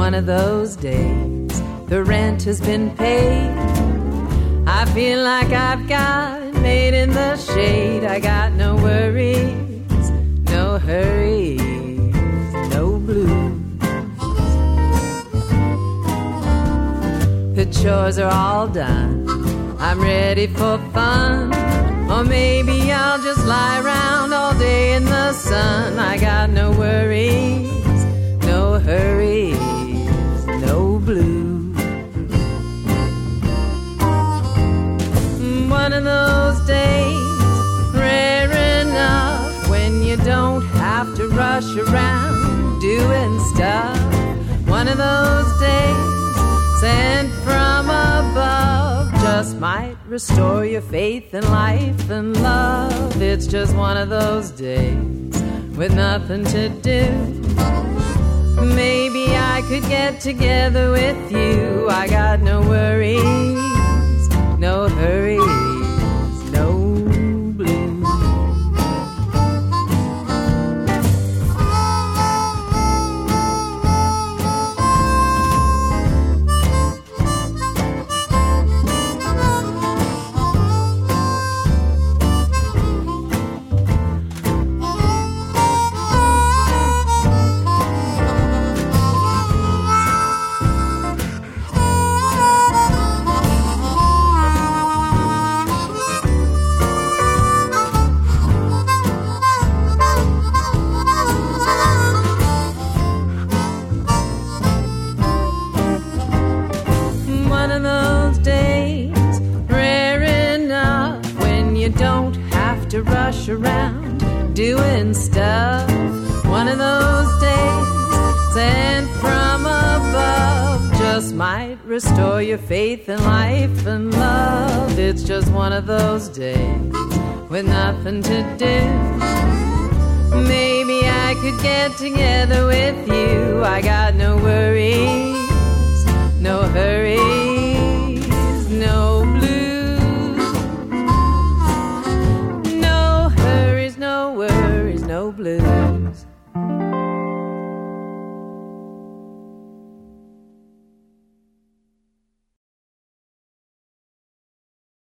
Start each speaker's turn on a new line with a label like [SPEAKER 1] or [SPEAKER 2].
[SPEAKER 1] one of those days. The rent has been paid. I feel like I've got it made in the shade. I got no worries, no hurries, no blues. The chores are all done. I'm ready for fun. Or maybe I'll just lie around all day in the sun. I got no worries, no hurries, no blues. One of those days, rare enough, when you don't have to rush around doing stuff. One of those days, sent from above, just might restore your faith in life and love. It's just one of those days with nothing to do. Maybe I could get together with you. I got no worries, no hurries, no blues. To rush around doing stuff. One of those days sent from above, just might restore your faith in life and love. It's just one of those days with nothing to do. Maybe I could get together with you. I got no worries, no hurries, no blues. No blues.